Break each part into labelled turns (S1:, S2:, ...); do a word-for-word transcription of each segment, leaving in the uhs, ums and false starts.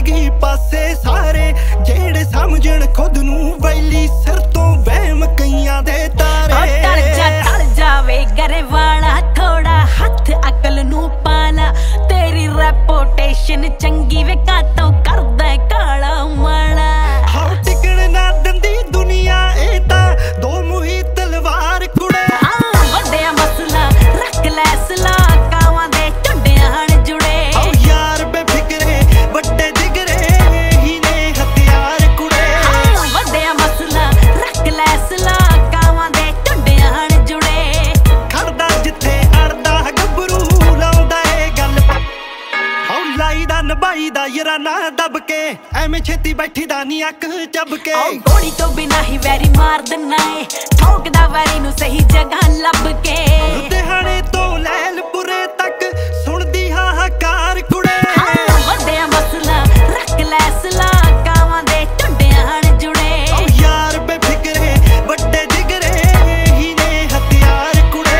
S1: गई पासे सारे जेड़े समझण खुद नूं वैली सिर तो वहम कईयां दे तारे।
S2: टल जा टल जावे गरे वाला थोड़ा हथ अकल नूं पाला तेरी रेपुटेशन चंगी वे कातों करदा काला माला।
S1: हाँ टिकण ना दंदी दुनिया ए तां दो मुही तलवार कुड़े।
S2: हाँ वड्डिया मसला रख लै सला कावां दे झुंडियां जुड़े।
S1: हाँ यार बेफिक्रे वड्डे जिगरे ही ने हथियार कुड़े।
S2: हाँ वड्डिया मसला रख लै सला कावां दे झुंडियां जुड़े।
S1: खड़दा जिथे अड़दा गबरू लाउंदा ए गल। हाँ लाई दा नभाई दा याराना दब के एवें छेती बैठी दा नी अख चब के।
S2: गोली तो बिना ही वैरी मार देना है ठोकदा वैरी नूं सही जगह लब के।
S1: लुधियाणे तो लैलपुरे तक सुनदी हाहाकार कुड़े।
S2: हाँ वड्डिया मसला रख लै सला कावां दे झुंडियां जुड़े।
S1: ओ यार बेफिक्रे वड्डे जिगरे ही ने हथियार कुड़े।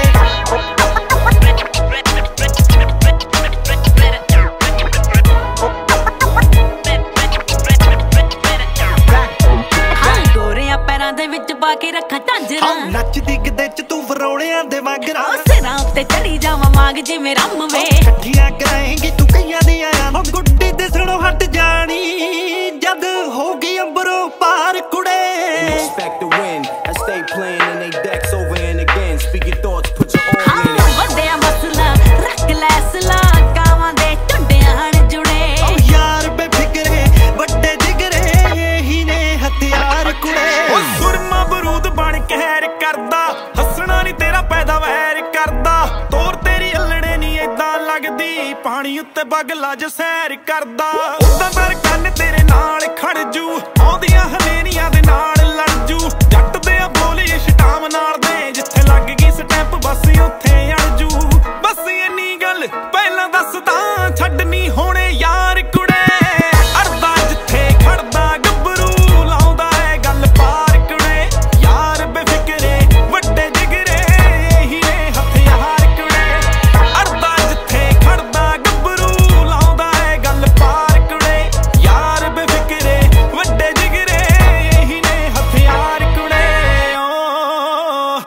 S1: पैरां दे विच पा के रखा झांजरां नचदी गदे च तू वरौलियां दे वागरां।
S2: सिरां उत्ते चढ़ी जावां मांग जिवें रम वे।
S1: कट्ठियां कराएंगी तू कईयां दियां ओ गुड्डी दे सणों हट जानी जद होगी अंबरों पार कुड़े।
S3: Expect to win and stay playing in they decks over and again. Speak your thoughts, put your all in it.
S2: वड्डिया मसला रख लै सला कावां दे झुंडियां जुड़े।
S1: ओ यार बेफिक्रे वड्डे जिगरे ही ने हथियार कुड़े। ओ सुरमा बरूद बन के हैर करदा हसना नी तेरा पैदा वैर करदा। तोर तेरी अल्लड़े नी इदां लगदी पानी उत्ते बगला ज सैर करदा। उदां पर कंन तेरे नाल खड़ जू आउंदियां हनेरियां दे नाल लड़ जू। जट दे बोली शटाम नाल दे जिथे लग गई स्टैंप बस उत्थे अड़ जू। बस इन्नी गल पहलां दसदा